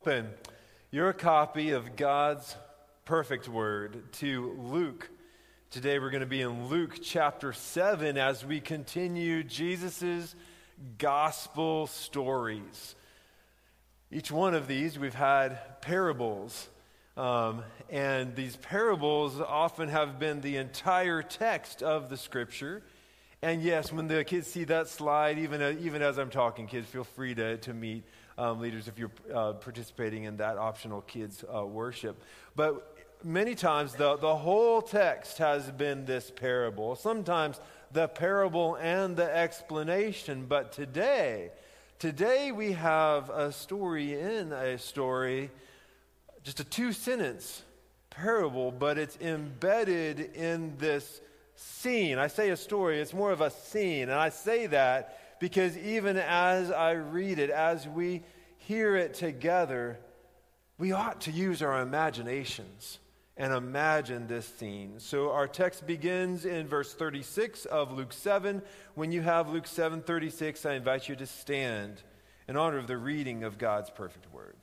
Open your copy of God's perfect word to Luke. Today we're going to be in Luke chapter 7 as we continue Jesus' gospel stories. Each one of these we've had parables, and these parables often have been the entire text of the scripture. And yes, when the kids see that slide, even as I'm talking, kids, feel free to meet leaders if you're participating in that optional kids worship. But many times the whole text has been this parable. Sometimes the parable and the explanation. But today we have a story in a story, just a 2-sentence parable, but it's embedded in this scene. I say a story, it's more of a scene. And I say that because even as I read it, as we hear it together, we ought to use our imaginations and imagine this scene. So our text begins in verse 36 of Luke 7. When you have Luke 7:36, I invite you to stand in honor of the reading of God's perfect word.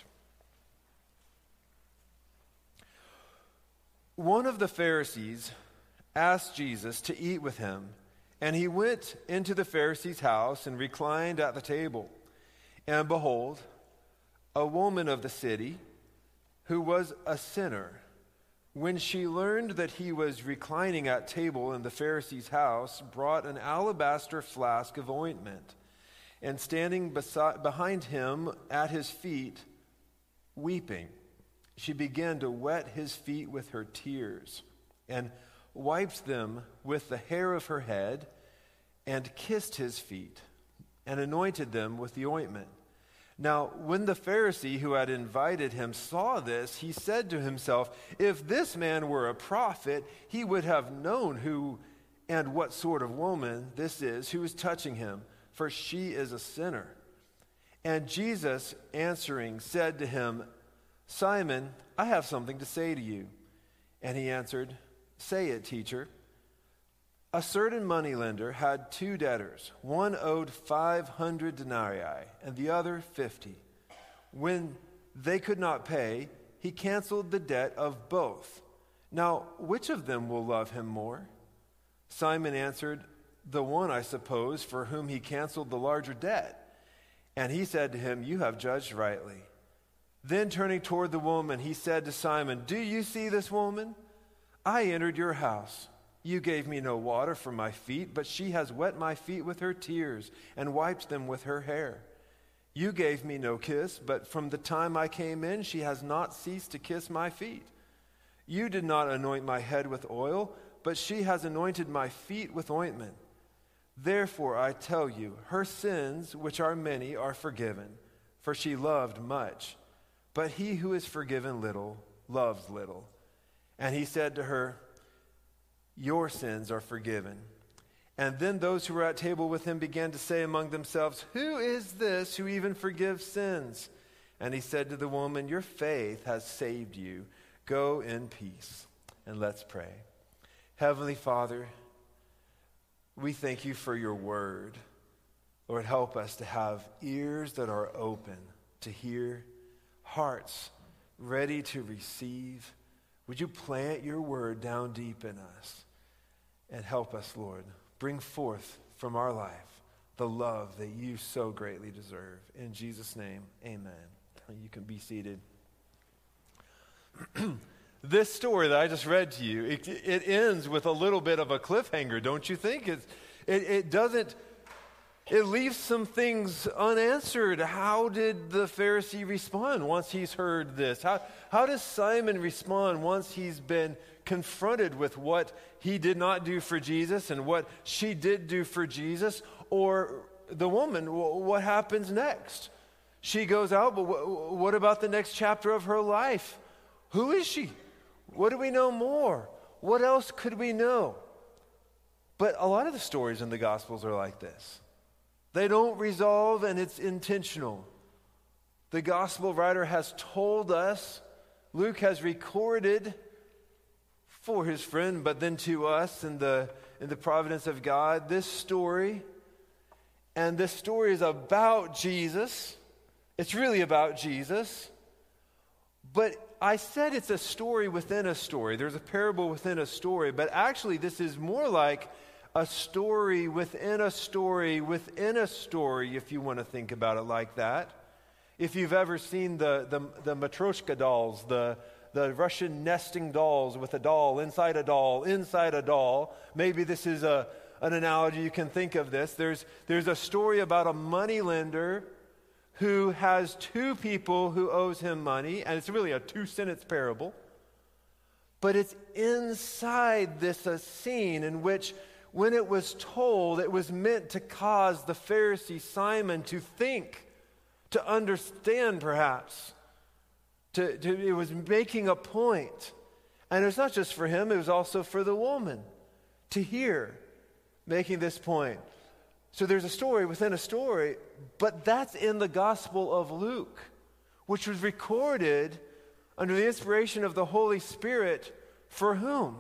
One of the Pharisees asked Jesus to eat with him, and he went into the Pharisee's house and reclined at the table. And behold, a woman of the city, who was a sinner, when she learned that he was reclining at table in the Pharisee's house, brought an alabaster flask of ointment, and standing behind him at his feet, weeping, she began to wet his feet with her tears, and wiped them with the hair of her head, and kissed his feet, and anointed them with the ointment. Now, when the Pharisee who had invited him saw this, he said to himself, if this man were a prophet, he would have known who and what sort of woman this is who is touching him, for she is a sinner. And Jesus, answering, said to him, Simon, I have something to say to you. And he answered, say it, teacher. A certain moneylender had 2 debtors. One owed 500 denarii, and the other 50. When they could not pay, he canceled the debt of both. Now, which of them will love him more? Simon answered, the one, I suppose, for whom he canceled the larger debt. And he said to him, you have judged rightly. Then turning toward the woman, he said to Simon, do you see this woman? I entered your house. You gave me no water for my feet, but she has wet my feet with her tears and wiped them with her hair. You gave me no kiss, but from the time I came in, she has not ceased to kiss my feet. You did not anoint my head with oil, but she has anointed my feet with ointment. Therefore, I tell you, her sins, which are many, are forgiven, for she loved much. But he who is forgiven little loves little. And he said to her, your sins are forgiven. And then those who were at table with him began to say among themselves, who is this who even forgives sins? And he said to the woman, your faith has saved you. Go in peace. And let's pray. Heavenly Father, we thank you for your word. Lord, help us to have ears that are open to hear, hearts ready to receive. Would you plant your word down deep in us and help us, Lord, bring forth from our life the love that you so greatly deserve. In Jesus' name, amen. You can be seated. This story that I just read to you, it ends with a little bit of a cliffhanger, don't you think? It leaves some things unanswered. How did the Pharisee respond once he's heard this? How does Simon respond once he's been confronted with what he did not do for Jesus and what she did do for Jesus? Or the woman, what happens next? She goes out, but what about the next chapter of her life? Who is she? What do we know more? What else could we know? But a lot of the stories in the Gospels are like this. They don't resolve, and it's intentional. The gospel writer has told us, Luke has recorded for his friend, but then to us in the providence of God, this story. And this story is about Jesus. It's really about Jesus. But I said it's a story within a story. There's a parable within a story, but actually this is more like a story within a story within a story, if you want to think about it like that. If you've ever seen the Matryoshka dolls, the Russian nesting dolls with a doll inside a doll inside a doll, maybe this is an analogy you can think of this. There's a story about a moneylender who has two people who owes him money, and it's really a two-sentence parable. But it's inside this a scene in which, when it was told, it was meant to cause the Pharisee Simon to think, to understand perhaps. It was making a point. And it was not just for him, it was also for the woman to hear, making this point. So there's a story within a story, but that's in the Gospel of Luke, which was recorded under the inspiration of the Holy Spirit for whom?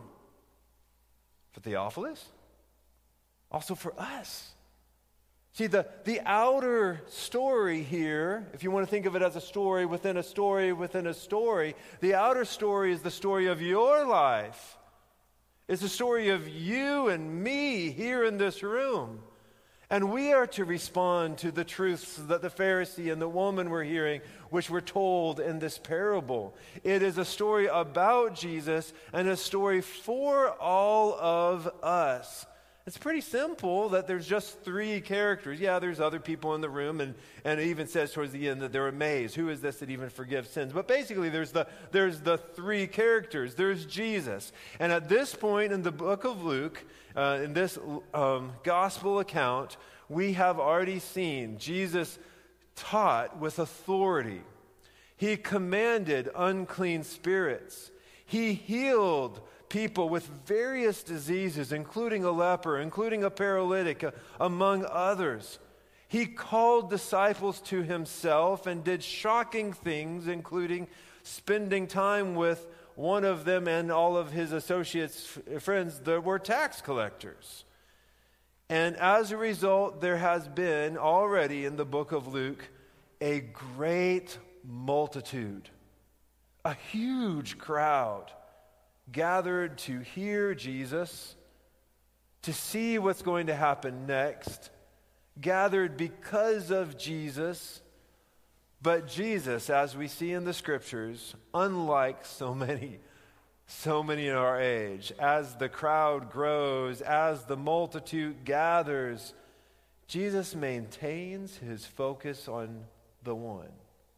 For Theophilus? Also for us. See, the outer story here, if you want to think of it as a story within a story within a story, the outer story is the story of your life. It's the story of you and me here in this room. And we are to respond to the truths that the Pharisee and the woman were hearing, which were told in this parable. It is a story about Jesus and a story for all of us. It's pretty simple that there's just three characters. Yeah, there's other people in the room, and it even says towards the end that they're amazed. Who is this that even forgives sins? But basically, there's the three characters. There's Jesus. And at this point in the book of Luke, in this gospel account, we have already seen Jesus taught with authority. He commanded unclean spirits. He healed people with various diseases, including a leper, including a paralytic, among others. He called disciples to himself and did shocking things, including spending time with one of them and all of his associates, friends, that were tax collectors. And as a result, there has been already in the book of Luke a great multitude, a huge crowd gathered to hear Jesus, to see what's going to happen next, gathered because of Jesus. But Jesus, as we see in the scriptures, unlike so many in our age, as the crowd grows, as the multitude gathers, Jesus maintains his focus on the one.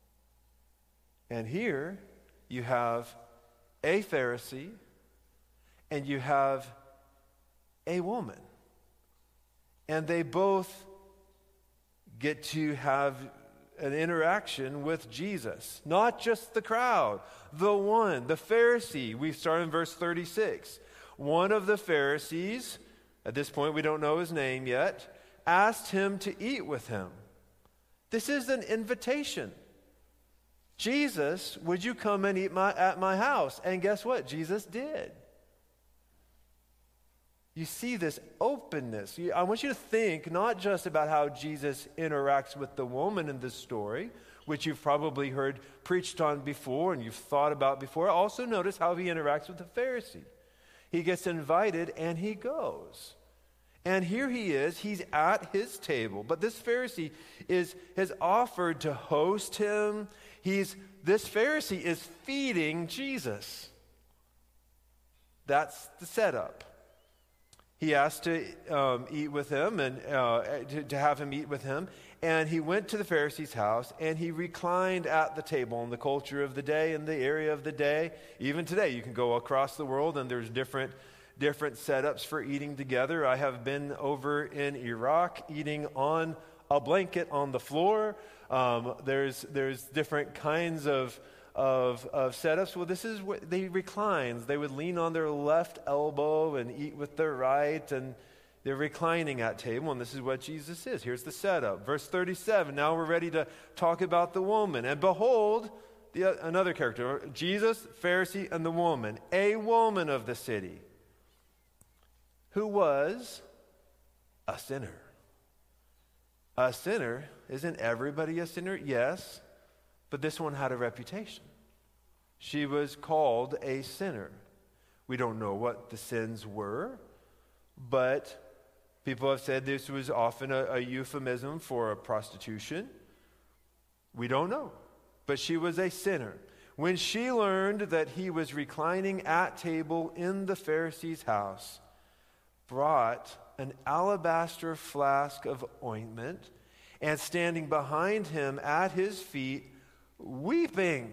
And here you have a Pharisee, and you have a woman. And they both get to have an interaction with Jesus. Not just the crowd, the one, the Pharisee. We start in verse 36. One of the Pharisees, at this point we don't know his name yet, asked him to eat with him. This is an invitation. Jesus, would you come and eat at my house? And guess what? Jesus did. You see this openness. I want you to think not just about how Jesus interacts with the woman in this story, which you've probably heard preached on before and you've thought about before. Also notice how he interacts with the Pharisee. He gets invited and he goes. And here he is, he's at his table. But this Pharisee has offered to host him. This Pharisee is feeding Jesus. That's the setup. He asked to eat with him and to have him eat with him. And he went to the Pharisee's house and he reclined at the table. In the culture of the day, in the area of the day, even today, you can go across the world and there's different setups for eating together. I have been over in Iraq eating on a blanket on the floor. There's different kinds of setups. Well, this is what they reclines. They would lean on their left elbow and eat with their right, and they're reclining at table, and this is what Jesus is. Here's the setup. Verse 37, now we're ready to talk about the woman. And behold, another character, Jesus, Pharisee, and the woman, a woman of the city, who was a sinner. A sinner. Isn't everybody a sinner? Yes. But this one had a reputation. She was called a sinner. We don't know what the sins were, but people have said this was often a euphemism for a prostitution. We don't know, but she was a sinner. When she learned that he was reclining at table in the Pharisee's house, brought an alabaster flask of ointment, and standing behind him at his feet, weeping.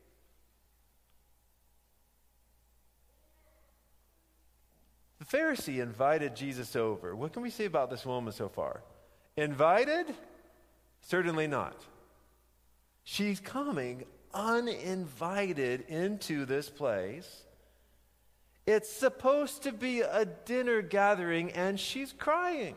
The Pharisee invited Jesus over. What can we say about this woman so far? Invited? Certainly not. She's coming uninvited into this place. It's supposed to be a dinner gathering, and she's crying.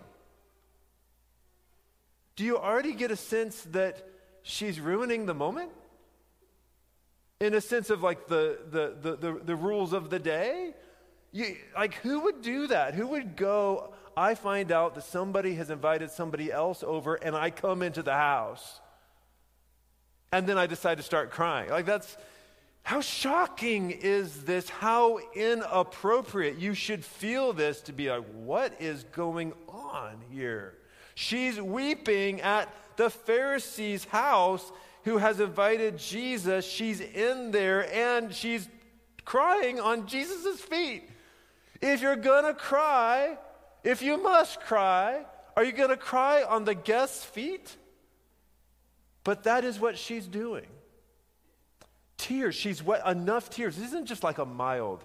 Do you already get a sense that she's ruining the moment? In a sense of like the rules of the day? Who would do that? Who would go, I find out that somebody has invited somebody else over, and I come into the house, and then I decide to start crying. How shocking is this? How inappropriate. You should feel this to be like, what is going on here? She's weeping at the Pharisee's house who has invited Jesus. She's in there and she's crying on Jesus' feet. If you're going to cry, if you must cry, are you going to cry on the guest's feet? But that is what she's doing. Tears. She's wet enough tears. This isn't just like a mild.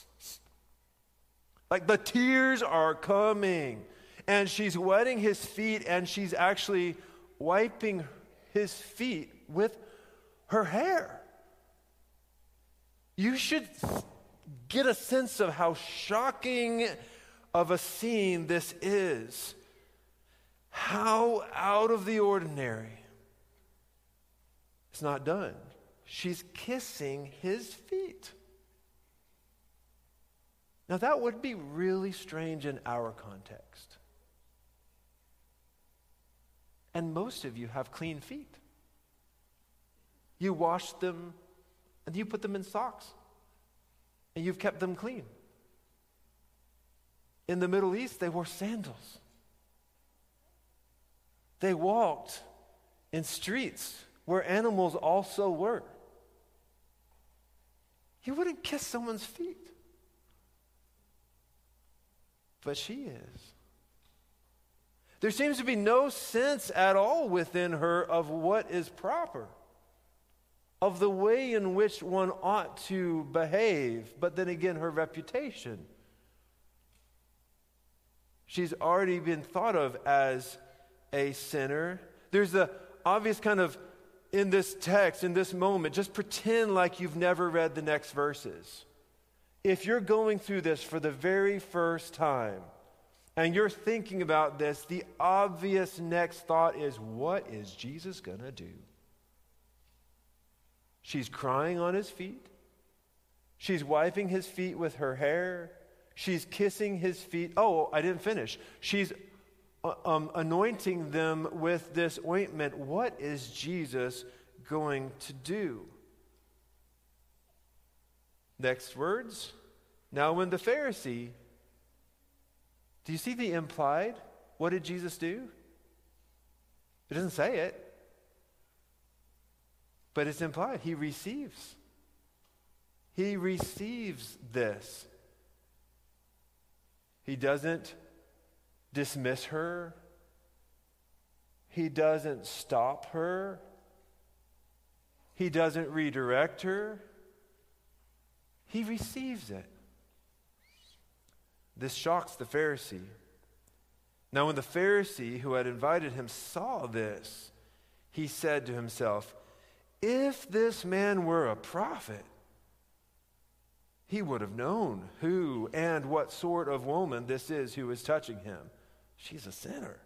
Like the tears are coming. And she's wetting his feet, and she's actually wiping his feet with her hair. You should get a sense of how shocking of a scene this is. How out of the ordinary. It's not done. She's kissing his feet. Now that would be really strange in our context. And most of you have clean feet. You wash them and you put them in socks. And you've kept them clean. In the Middle East, they wore sandals. They walked in streets where animals also were. You wouldn't kiss someone's feet. But she is. There seems to be no sense at all within her of what is proper, of the way in which one ought to behave, but then again, her reputation. She's already been thought of as a sinner. There's the obvious kind of, in this text, in this moment, just pretend like you've never read the next verses. If you're going through this for the very first time, and you're thinking about this, the obvious next thought is, what is Jesus going to do? She's crying on his feet. She's wiping his feet with her hair. She's kissing his feet. Oh, I didn't finish. She's anointing them with this ointment. What is Jesus going to do? Next words. Now when the Pharisee, do you see the implied? What did Jesus do? It doesn't say it. But it's implied. He receives. He receives this. He doesn't dismiss her. He doesn't stop her. He doesn't redirect her. He receives it. This shocks the Pharisee. Now, when the Pharisee who had invited him saw this, he said to himself, if this man were a prophet, he would have known who and what sort of woman this is who is touching him. She's a sinner.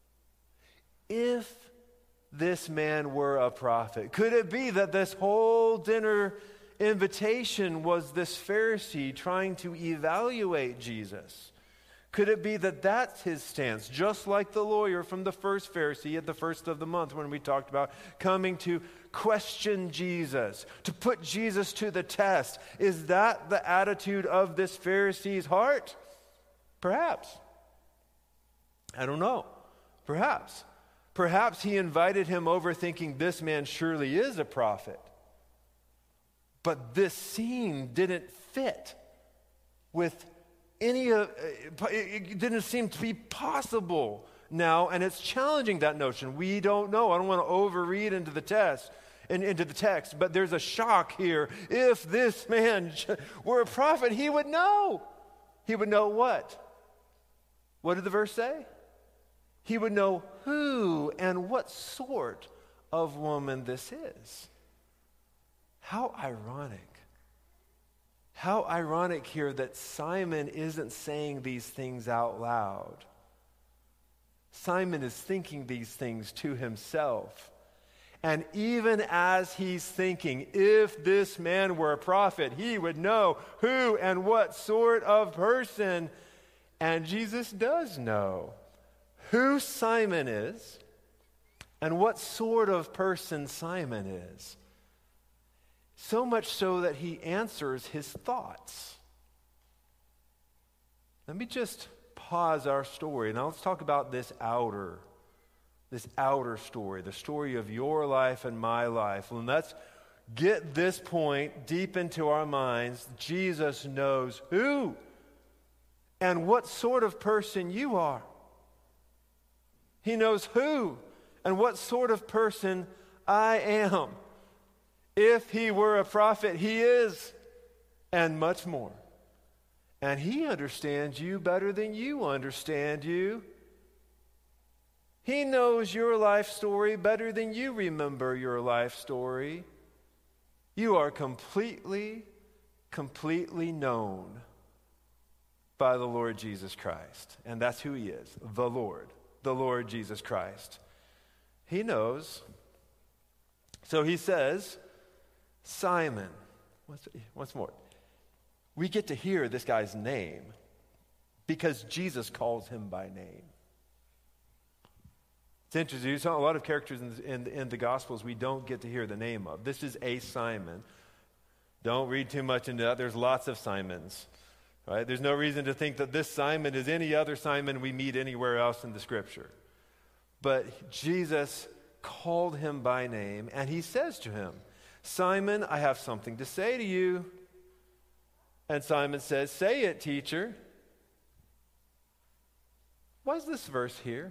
If this man were a prophet, could it be that this whole dinner invitation was this Pharisee trying to evaluate Jesus? Could it be that that's his stance, just like the lawyer from the first Pharisee at the first of the month when we talked about coming to question Jesus, to put Jesus to the test? Is that the attitude of this Pharisee's heart? Perhaps. I don't know. Perhaps. Perhaps he invited him over thinking this man surely is a prophet. But this scene didn't fit with it didn't seem to be possible now, and it's challenging that notion. We don't know. I don't want to overread into the text, but there's a shock here. If this man were a prophet, he would know. He would know what? What did the verse say? He would know who and what sort of woman this is. How ironic. How ironic here that Simon isn't saying these things out loud. Simon is thinking these things to himself. And even as he's thinking, if this man were a prophet, he would know who and what sort of person. And Jesus does know who Simon is and what sort of person Simon is. So much so that he answers his thoughts. Let me just pause our story. Now let's talk about this outer story, the story of your life and my life. And let's get this point deep into our minds. Jesus knows who and what sort of person you are. He knows who and what sort of person I am. If he were a prophet, he is, and much more. And he understands you better than you understand you. He knows your life story better than you remember your life story. You are completely known by the Lord Jesus Christ. And that's who he is, the Lord Jesus Christ. He knows. So he says, Simon. Once more. We get to hear this guy's name because Jesus calls him by name. It's interesting. There's a lot of characters in the Gospels we don't get to hear the name of. This is a Simon. Don't read too much into that. There's lots of Simons. Right? There's no reason to think that this Simon is any other Simon we meet anywhere else in the Scripture. But Jesus called him by name, and he says to him, Simon, I have something to say to you. And Simon says, say it, teacher. Why is this verse here?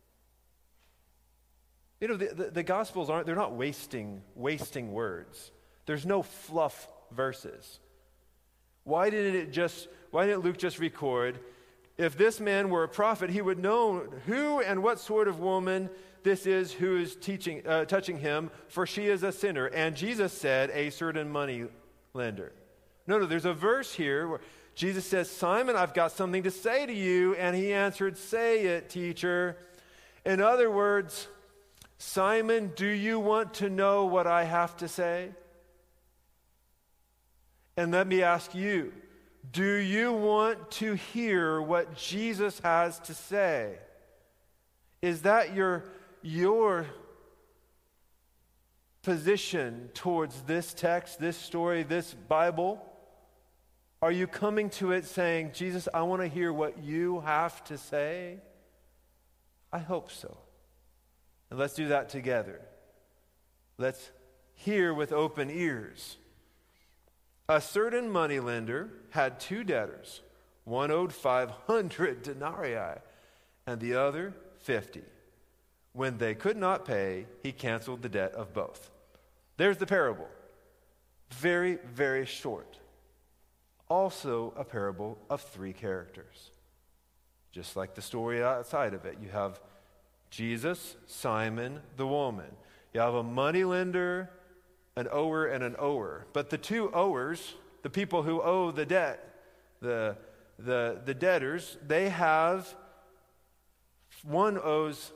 You know, the Gospels they're not wasting words. There's no fluff verses. Why didn't Luke just record, if this man were a prophet, he would know who and what sort of woman this is who is touching him, for she is a sinner. And Jesus said, a certain money lender. No, there's a verse here where Jesus says, Simon, I've got something to say to you. And he answered, say it, teacher. In other words, Simon, do you want to know what I have to say? And let me ask you, do you want to hear what Jesus has to say? Is that your position towards this text, this story, this Bible? Are you coming to it saying, Jesus, I want to hear what you have to say? I hope so. And let's do that together. Let's hear with open ears. A certain moneylender had two debtors. One owed 500 denarii and the other 50. When they could not pay, he canceled the debt of both. There's the parable. Very, very short. Also a parable of three characters. Just like the story outside of it. You have Jesus, Simon, the woman. You have a moneylender, an ower, and an ower. But the two owers, the people who owe the debt, the debtors, they have, one owes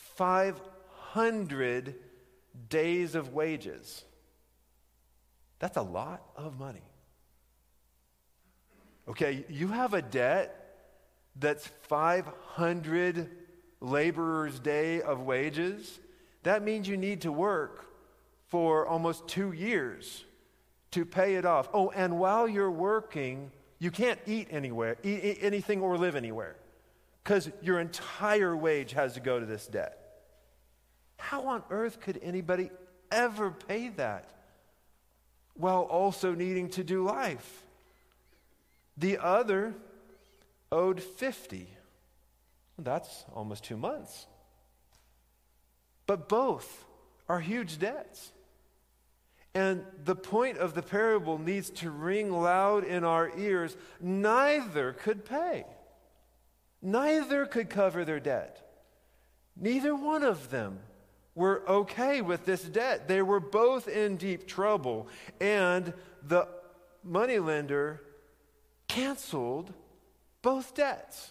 500 days of wages. That's a lot of money. Okay, you have a debt that's 500 laborers' day of wages, that means you need to work for almost 2 years to pay it off. Oh, and while you're working, you can't eat anything or live anywhere, because your entire wage has to go to this debt. How on earth could anybody ever pay that while also needing to do life? The other owed 50. That's almost 2 months. But both are huge debts. And the point of the parable needs to ring loud in our ears. Neither could pay. Neither could cover their debt. Neither one of them were okay with this debt. They were both in deep trouble. And the moneylender canceled both debts.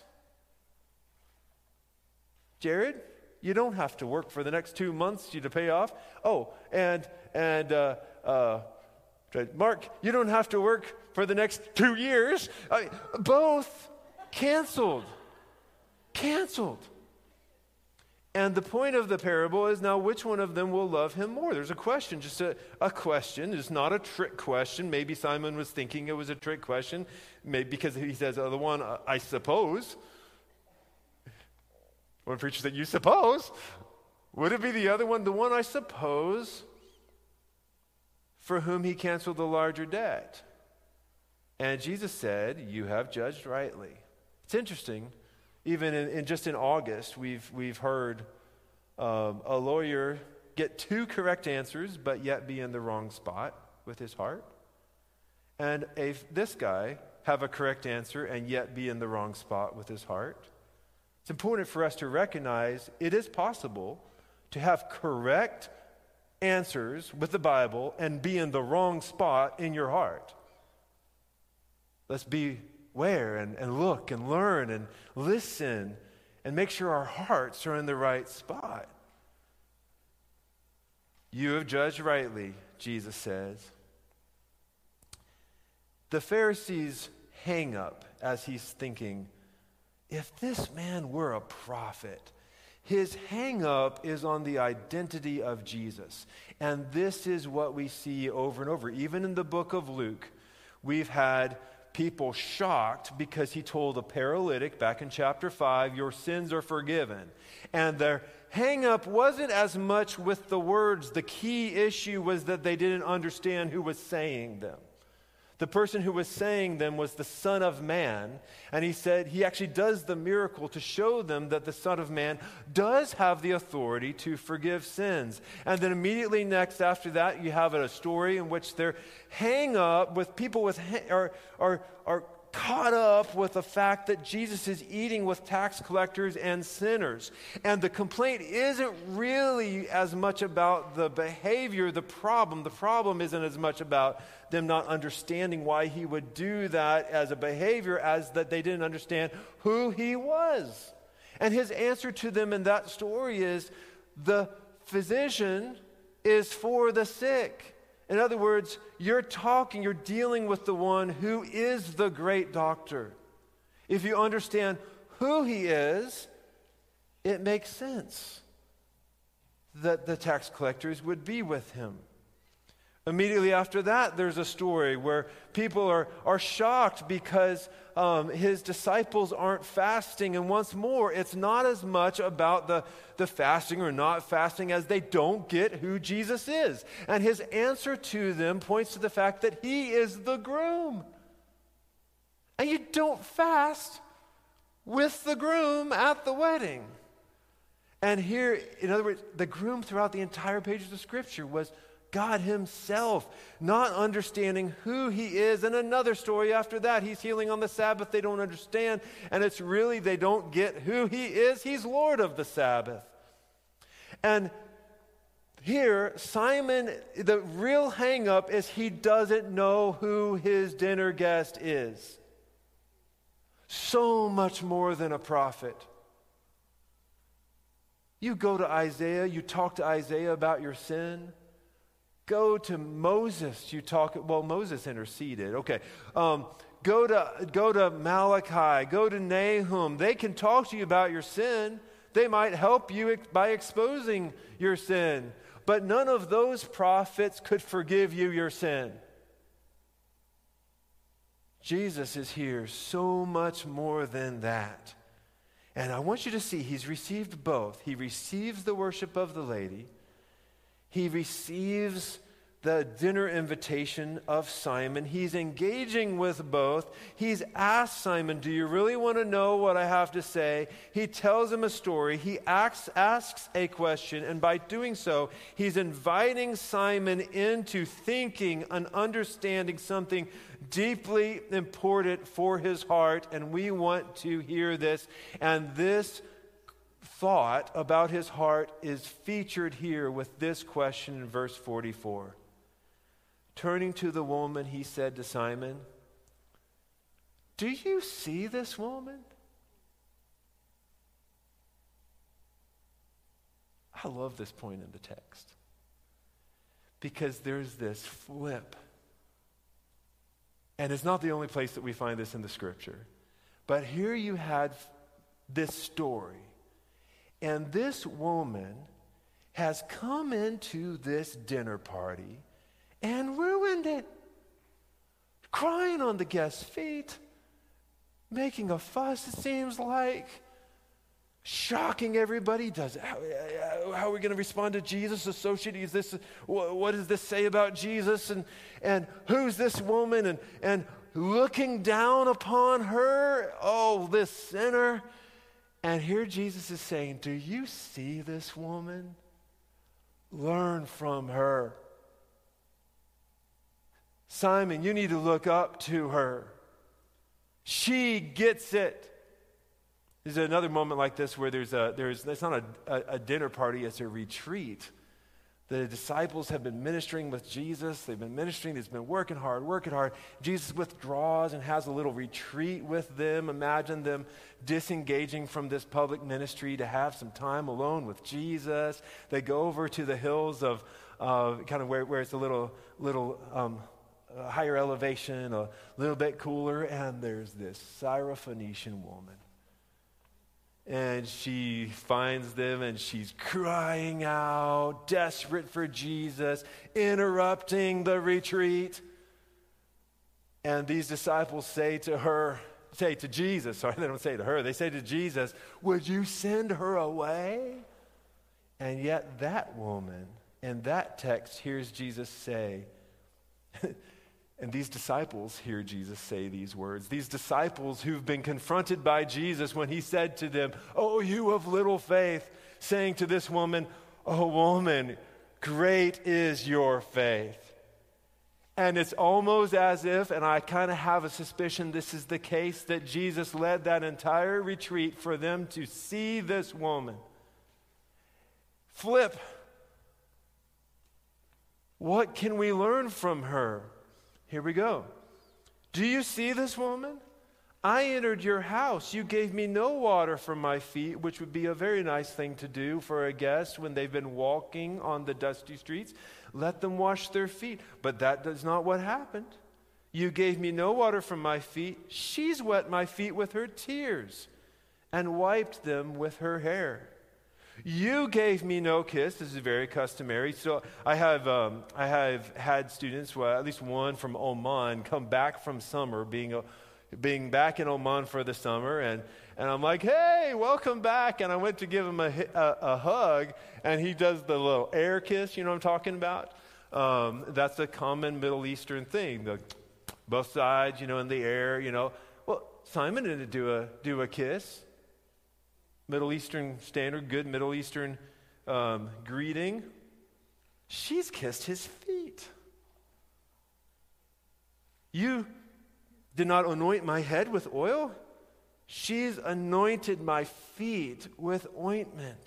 Jared, you don't have to work for the next 2 months to pay off. Oh, and Mark, you don't have to work for the next 2 years. Both canceled. And the point of the parable is now which one of them will love him more? There's a question, just a question. It's not a trick question. Maybe Simon was thinking it was a trick question, maybe because he says, the one, I suppose. One preacher said, you suppose? Would it be the other one, the one I suppose, for whom he canceled the larger debt? And Jesus said, you have judged rightly. It's interesting. Even in August, we've heard a lawyer get 2 correct answers, but yet be in the wrong spot with his heart. And this guy have a correct answer and yet be in the wrong spot with his heart. It's important for us to recognize it is possible to have correct answers with the Bible and be in the wrong spot in your heart. Let's beware and look and learn and listen and make sure our hearts are in the right spot. You have judged rightly, Jesus says. The Pharisees hang up as he's thinking, if this man were a prophet, his hang-up is on the identity of Jesus. And this is what we see over and over. Even in the book of Luke, we've had people shocked because he told a paralytic back in chapter 5, your sins are forgiven. And their hang-up wasn't as much with the words. The key issue was that they didn't understand who was saying them. The person who was saying them was the Son of Man, and he said he actually does the miracle to show them that the Son of Man does have the authority to forgive sins. And then immediately next after that, you have a story in which they're hang up with people are caught up with the fact that Jesus is eating with tax collectors and sinners. And the complaint isn't really as much about the behavior, the problem. The problem isn't as much about them not understanding why he would do that as a behavior as that they didn't understand who he was. And his answer to them in that story is, the physician is for the sick. In other words, you're dealing with the one who is the great doctor. If you understand who he is, it makes sense that the tax collectors would be with him. Immediately after that, there's a story where people are shocked because his disciples aren't fasting. And once more, it's not as much about the fasting or not fasting as they don't get who Jesus is. And his answer to them points to the fact that he is the groom. And you don't fast with the groom at the wedding. And here, in other words, the groom throughout the entire pages of Scripture was God himself, not understanding who he is. And another story after that, he's healing on the Sabbath. They don't understand. And it's really, they don't get who he is. He's Lord of the Sabbath. And here, Simon, the real hang-up is he doesn't know who his dinner guest is. So much more than a prophet. You go to Isaiah, you talk to Isaiah about your sin. Go to Moses, Moses interceded. Okay. Go to Malachi, go to Nahum. They can talk to you about your sin. They might help you by exposing your sin. But none of those prophets could forgive you your sin. Jesus is here so much more than that. And I want you to see, he's received both. He receives the worship of the lady. He receives the dinner invitation of Simon. He's engaging with both. He's asked Simon, do you really want to know what I have to say? He tells him a story. He asks a question, and by doing so, he's inviting Simon into thinking and understanding something deeply important for his heart, and we want to hear this. And this thought about his heart is featured here with this question in verse 44. Turning to the woman, he said to Simon, do you see this woman? I love this point in the text because there's this flip. And it's not the only place that we find this in the scripture. But here you had this story. And this woman has come into this dinner party and ruined it. Crying on the guests' feet, making a fuss, it seems like. Shocking everybody. How are we going to respond to Jesus? Associate this? What does this say about Jesus? And who's this woman? And looking down upon her. Oh, this sinner. And here Jesus is saying, do you see this woman? Learn from her. Simon, you need to look up to her. She gets it. There's another moment like this where it's not a dinner party, it's a retreat. The disciples have been ministering with Jesus. They've been ministering. He's been working hard. Jesus withdraws and has a little retreat with them. Imagine them disengaging from this public ministry to have some time alone with Jesus. They go over to the hills of kind of where it's a little higher elevation, a little bit cooler, and there's this Syrophoenician woman. And she finds them and she's crying out, desperate for Jesus, interrupting the retreat. And these disciples say to Jesus, they don't say to her, they say to Jesus, would you send her away? And yet that woman in that text hears Jesus say, and these disciples hear Jesus say these words. These disciples who've been confronted by Jesus when he said to them, oh, you of little faith, saying to this woman, oh, woman, great is your faith. And it's almost as if, and I kind of have a suspicion this is the case, that Jesus led that entire retreat for them to see this woman. Flip. What can we learn from her? Here we go. Do you see this woman? I entered your house. You gave me no water for my feet, which would be a very nice thing to do for a guest when they've been walking on the dusty streets. Let them wash their feet. But that is not what happened. You gave me no water for my feet. She's wet my feet with her tears and wiped them with her hair. You gave me no kiss. This is very customary. So I have had students, well, at least one from Oman, come back from summer, being back in Oman for the summer, and I'm like, hey, welcome back. And I went to give him a hug, and he does the little air kiss. You know what I'm talking about? That's a common Middle Eastern thing. Both sides, in the air. Well, Simon didn't do a kiss. Middle Eastern standard, good Middle Eastern greeting. She's kissed his feet. You did not anoint my head with oil. She's anointed my feet with ointment.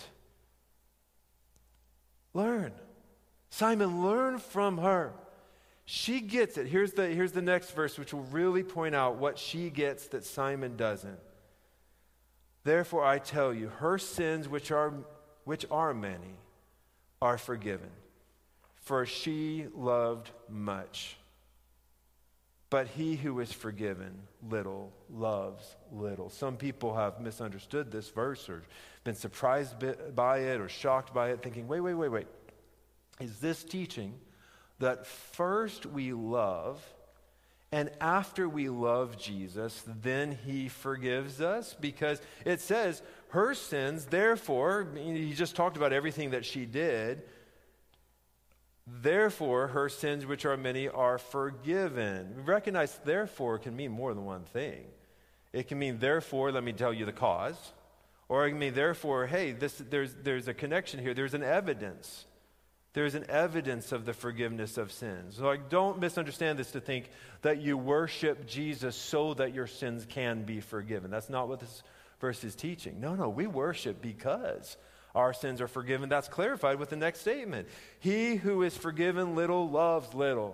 Learn. Simon, learn from her. She gets it. Here's the next verse, which will really point out what she gets that Simon doesn't. Therefore, I tell you, her sins, which are many, are forgiven, for she loved much. But he who is forgiven little loves little. Some people have misunderstood this verse or been surprised by it or shocked by it, thinking, wait. Is this teaching that first we love, and after we love Jesus, then he forgives us? Because it says her sins, therefore, he just talked about everything that she did. Therefore, her sins, which are many, are forgiven. We recognize therefore can mean more than one thing. It can mean therefore, let me tell you the cause. Or it can mean therefore, hey, there's a connection here. There's an evidence. There's an evidence of the forgiveness of sins. So don't misunderstand this to think that you worship Jesus so that your sins can be forgiven. That's not what this verse is teaching. No, we worship because our sins are forgiven. That's clarified with the next statement. He who is forgiven little loves little.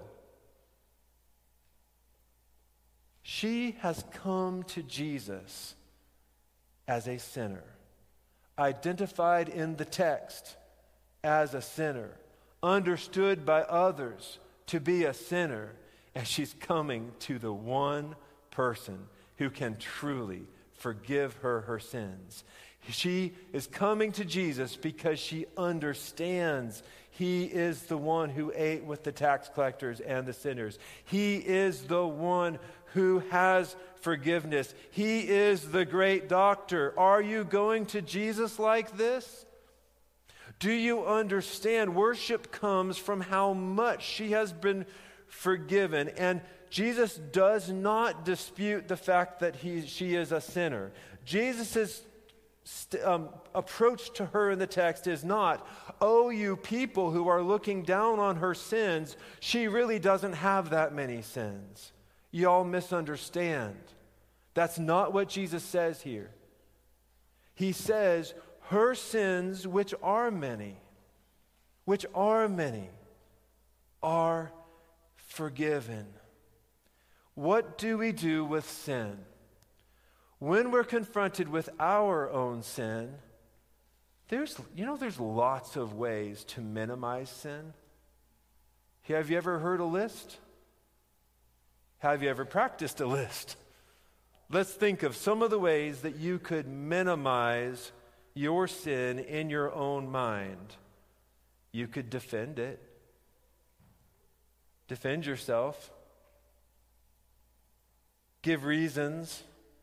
She has come to Jesus as a sinner, identified in the text as a sinner, understood by others to be a sinner, and she's coming to the one person who can truly forgive her sins. She is coming to Jesus because she understands he is the one who ate with the tax collectors and the sinners. He is the one who has forgiveness. He is the great doctor. Are you going to Jesus like this? Do you understand? Worship comes from how much she has been forgiven. And Jesus does not dispute the fact that she is a sinner. Jesus' approach to her in the text is not, oh, you people who are looking down on her sins, she really doesn't have that many sins. You all misunderstand. That's not what Jesus says here. He says, her sins, which are many, are forgiven. What do we do with sin? When we're confronted with our own sin, there's lots of ways to minimize sin. Have you ever heard a list? Have you ever practiced a list? Let's think of some of the ways that you could minimize your sin in your own mind. You could defend it. Defend yourself. Give reasons.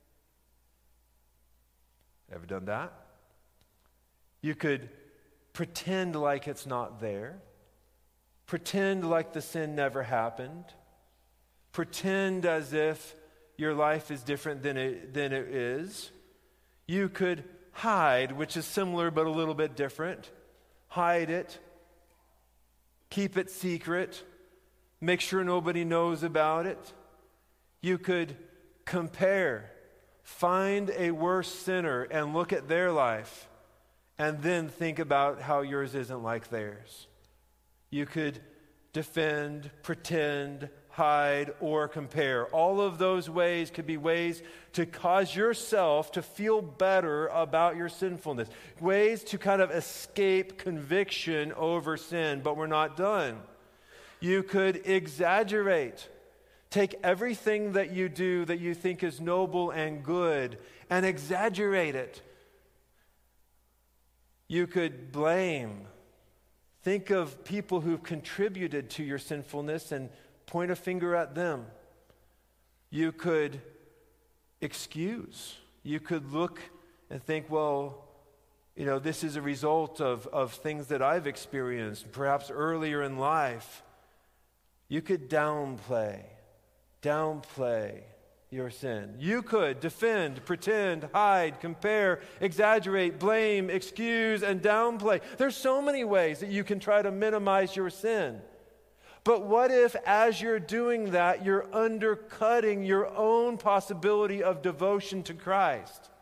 Ever done that? You could pretend like it's not there. Pretend like the sin never happened. Pretend as if your life is different than it is. You could hide, which is similar but a little bit different. Hide it. Keep it secret. Make sure nobody knows about it. You could compare. Find a worse sinner and look at their life and then think about how yours isn't like theirs. You could defend, pretend, hide, or compare. All of those ways could be ways to cause yourself to feel better about your sinfulness. Ways to kind of escape conviction over sin, but we're not done. You could exaggerate. Take everything that you do that you think is noble and good and exaggerate it. You could blame. Think of people who've contributed to your sinfulness and point a finger at them. You could excuse. You could look and think, well, this is a result of things that I've experienced, perhaps earlier in life. You could downplay your sin. You could defend, pretend, hide, compare, exaggerate, blame, excuse, and downplay. There's so many ways that you can try to minimize your sin. But what if, as you're doing that, you're undercutting your own possibility of devotion to Christ?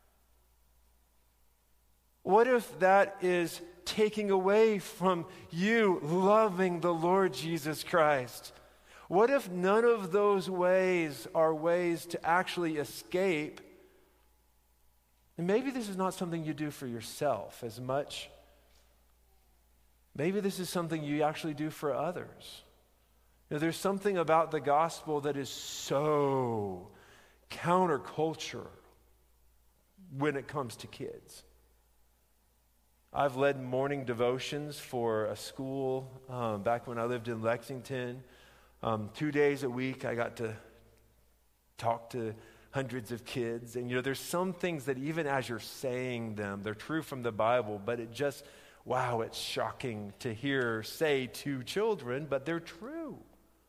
What if that is taking away from you loving the Lord Jesus Christ? What if none of those ways are ways to actually escape? And maybe this is not something you do for yourself as much. Maybe this is something you actually do for others. There's something about the gospel that is so counterculture when it comes to kids. I've led morning devotions for a school back when I lived in Lexington. 2 days a week, I got to talk to hundreds of kids. And, there's some things that even as you're saying them, they're true from the Bible, but it's shocking to hear say to children, but they're true.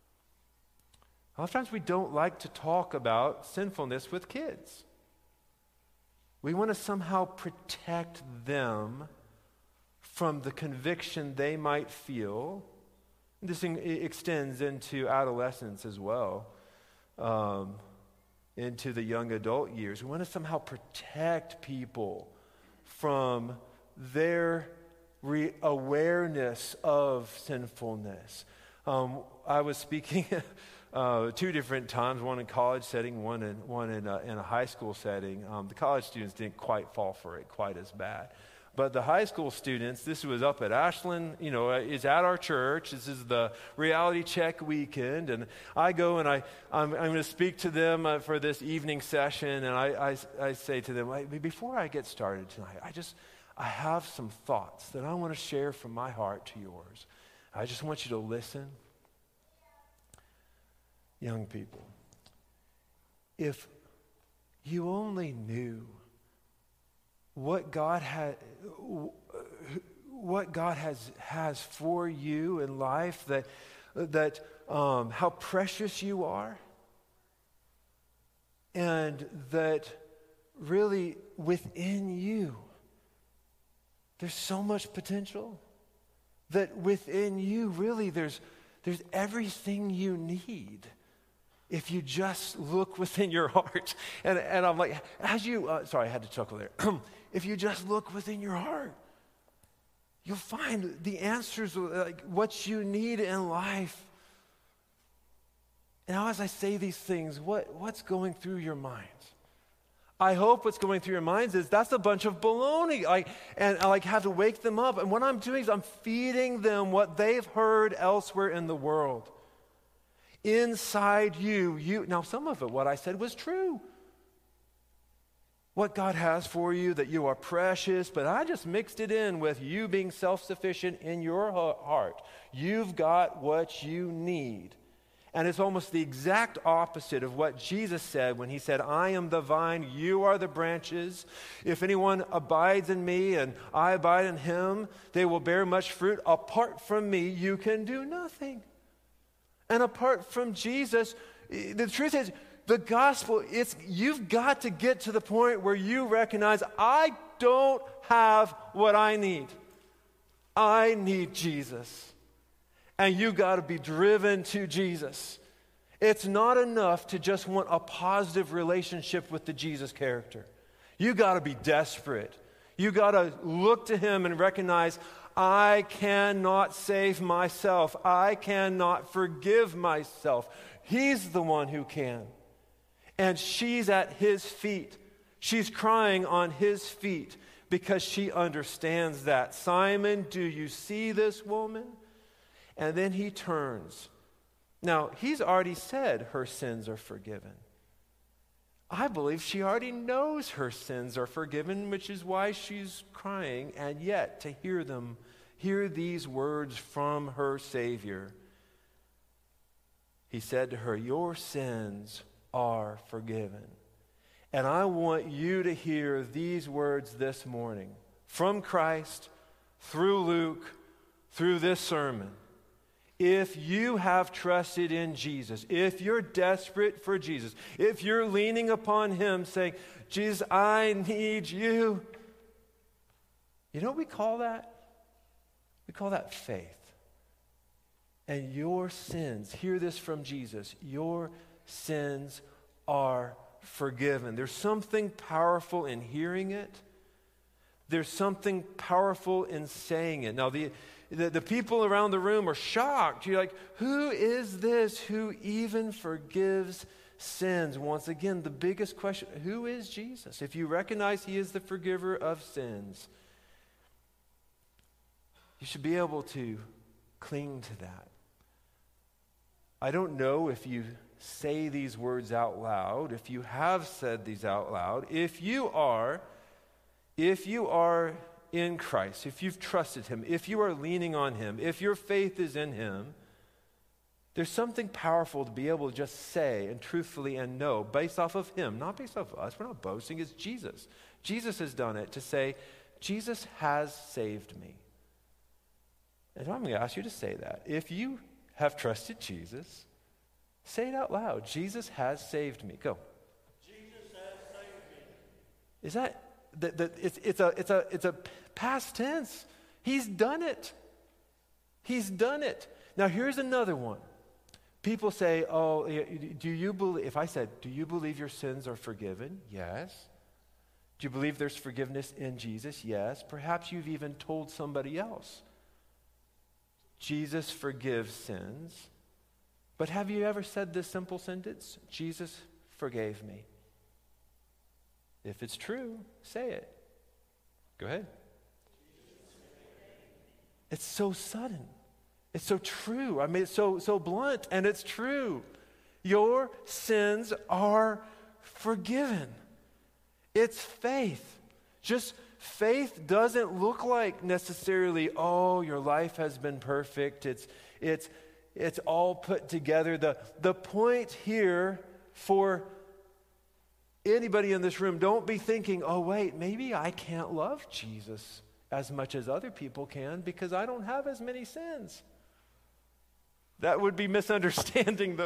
A lot of times we don't like to talk about sinfulness with kids. We want to somehow protect them from the conviction they might feel. This extends into adolescence as well, into the young adult years. We want to somehow protect people from their awareness of sinfulness. I was speaking 2 different times, one in college setting, one in a high school setting. The college students didn't quite fall for it quite as bad. But the high school students, this was up at Ashland, is at our church. This is the reality check weekend. And I go and I'm going to speak to them for this evening session. And I say to them, before I get started tonight, I have some thoughts that I want to share from my heart to yours. I just want you to listen. Young people, if you only knew what God has for you in life, that how precious you are, and that really within you there's so much potential, that within you really there's everything you need. If you just look within your heart. And I'm like, sorry, I had to chuckle there. If you just look within your heart, you'll find the answers, like what you need in life. Now, as I say these things, what's going through your minds? I hope what's going through your minds is that's a bunch of baloney. And I have to wake them up. And what I'm doing is I'm feeding them what they've heard elsewhere in the world. Inside you, now some of it, what I said was true. What God has for you, that you are precious, but I just mixed it in with you being self-sufficient in your heart. You've got what you need. And it's almost the exact opposite of what Jesus said when he said, I am the vine, you are the branches. If anyone abides in me and I abide in him, they will bear much fruit. Apart from me, you can do nothing. And apart from Jesus, the truth is, the gospel, you've got to get to the point where you recognize, I don't have what I need. I need Jesus. And you got to be driven to Jesus. It's not enough to just want a positive relationship with the Jesus character. You got to be desperate. You got to look to him and recognize, I cannot save myself. I cannot forgive myself. He's the one who can. And she's at his feet. She's crying on his feet because she understands that. Simon, do you see this woman? And then he turns. Now, he's already said her sins are forgiven. I believe she already knows her sins are forgiven, which is why she's crying, and yet to hear these words from her Savior. He said to her, your sins are forgiven. And I want you to hear these words this morning from Christ, through Luke, through this sermon. If you have trusted in Jesus, if you're desperate for Jesus, if you're leaning upon him saying, Jesus, I need you. You know what we call that? We call that faith. And your sins, hear this from Jesus, your sins are forgiven. There's something powerful in hearing it. There's something powerful in saying it. Now, the people around the room are shocked. You're like, who is this who even forgives sins? Once again, the biggest question, who is Jesus? If you recognize he is the forgiver of sins, you should be able to cling to that. I don't know if you say these words out loud, if you have said these out loud. If you are in Christ, if you've trusted him, if you are leaning on him, if your faith is in him, there's something powerful to be able to just say and truthfully and know based off of him, not based off of us. We're not boasting, it's Jesus. Jesus has done it to say, Jesus has saved me. And I'm going to ask you to say that. If you have trusted Jesus, say it out loud. Jesus has saved me. Go. Jesus has saved me. Is that it's a past tense. He's done it. He's done it. Now here's another one. People say, "Oh, do you believe?" If I said, "Do you believe your sins are forgiven?" Yes. Do you believe there's forgiveness in Jesus? Yes. Perhaps you've even told somebody else, Jesus forgives sins. But have you ever said this simple sentence? Jesus forgave me. If it's true, say it. Go ahead. It's so sudden. It's so true. I mean, it's so blunt, and it's true. Your sins are forgiven. It's faith. Just faith doesn't look like necessarily, oh, your life has been perfect. It's all put together. The point here for anybody in this room, don't be thinking, oh, wait, maybe I can't love Jesus as much as other people can because I don't have as many sins. That would be misunderstanding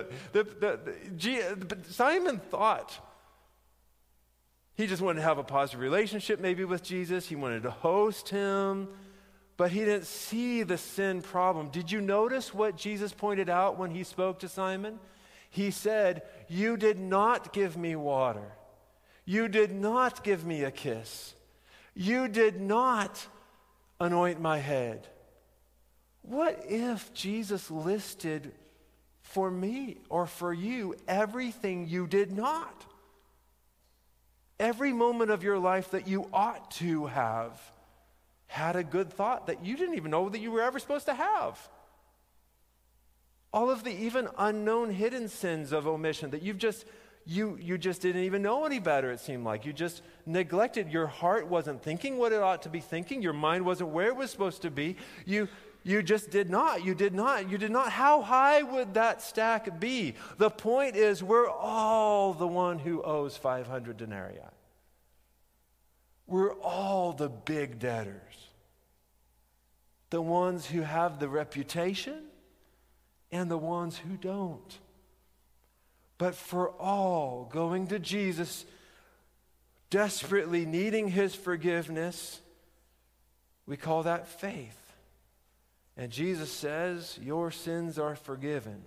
Simon thought he just wanted to have a positive relationship maybe with Jesus. He wanted to host him, but he didn't see the sin problem. Did you notice what Jesus pointed out when he spoke to Simon? He said, "You did not give me water. You did not give me a kiss. You did not anoint my head." What if Jesus listed for me or for you everything you did not? Every moment of your life that you ought to have had a good thought that you didn't even know that you were ever supposed to have. All of the even unknown hidden sins of omission that you just didn't even know any better, it seemed like. You just neglected. Your heart wasn't thinking what it ought to be thinking. Your mind wasn't where it was supposed to be. You just did not. You did not. How high would that stack be? The point is, we're all the one who owes 500 denarii. We're all the big debtors. The ones who have the reputation and the ones who don't. But for all going to Jesus, desperately needing his forgiveness, we call that faith. And Jesus says, your sins are forgiven.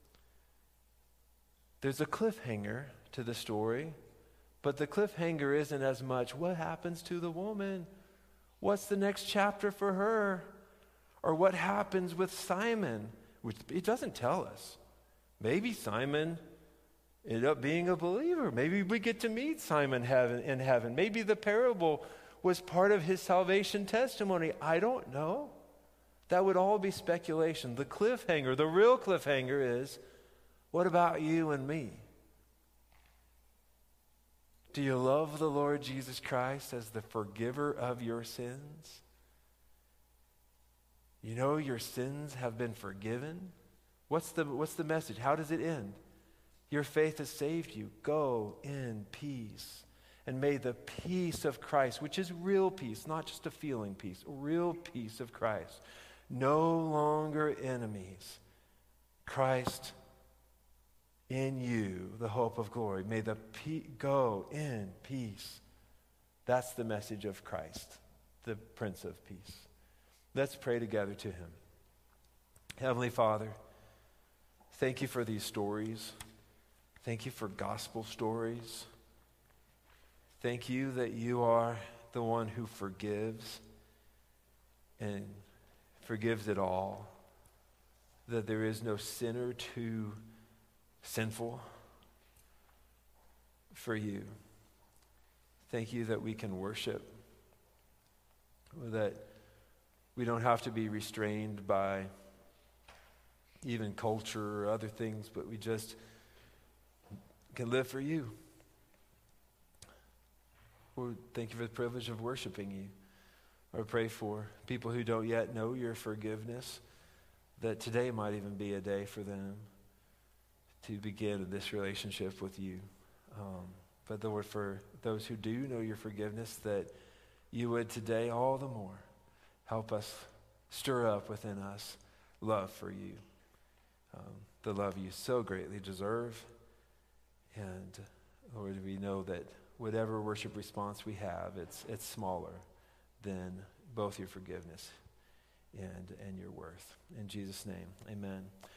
There's a cliffhanger to the story, but the cliffhanger isn't as much what happens to the woman? What's the next chapter for her? Or what happens with Simon? Which it doesn't tell us. Maybe Simon ended up being a believer. Maybe we get to meet Simon in heaven. Maybe the parable was part of his salvation testimony. I don't know. That would all be speculation. The cliffhanger, the real cliffhanger is, what about you and me? Do you love the Lord Jesus Christ as the forgiver of your sins? You know your sins have been forgiven? What's the message? How does it end? Your faith has saved you. Go in peace. And may the peace of Christ, which is real peace, not just a feeling peace, real peace of Christ, no longer enemies. Christ in you, the hope of glory. May the go in peace. That's the message of Christ, the Prince of Peace. Let's pray together to him. Heavenly Father, thank you for these stories. Thank you for gospel stories. Thank you that you are the one who forgives and forgives it all, that there is no sinner too sinful for you. Thank you that we can worship, that we don't have to be restrained by even culture or other things, but we just can live for you. Lord, thank you for the privilege of worshiping you. I pray for people who don't yet know your forgiveness, that today might even be a day for them to begin this relationship with you. But Lord, for those who do know your forgiveness, that you would today all the more help us stir up within us love for you, the love you so greatly deserve. And Lord, we know that whatever worship response we have, it's smaller than both your forgiveness and your worth. In Jesus' name, amen.